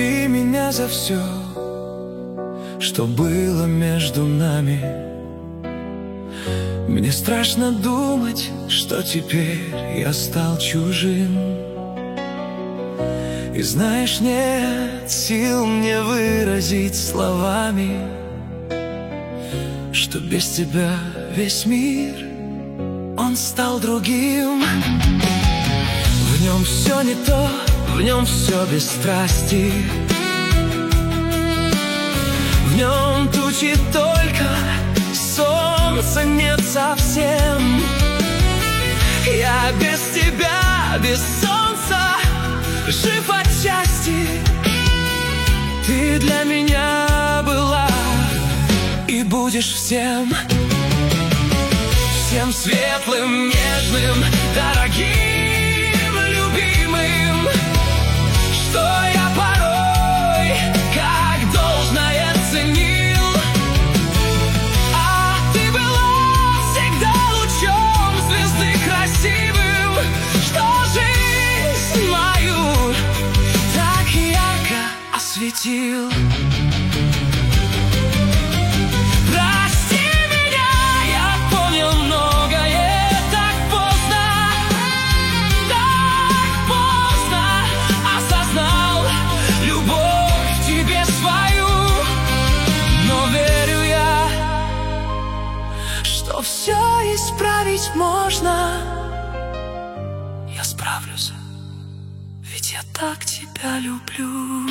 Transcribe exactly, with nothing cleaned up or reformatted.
прости меня за все, что было между нами. Мне страшно думать, что теперь я стал чужим. И знаешь, нет сил мне выразить словами, что без тебя весь мир, он стал другим. В нем все не то, в нем все без страсти. В нем тучи только, солнца нет совсем. Я без тебя, без солнца, жив отчасти. Ты для меня была и будешь всем, всем светлым, нежным, дорогим, любимым, что я порой как должное ценил. А ты была всегда лучом звезды красивым, что жизнь мою так ярко осветил. Все исправить можно. Я справлюсь, ведь я так тебя люблю.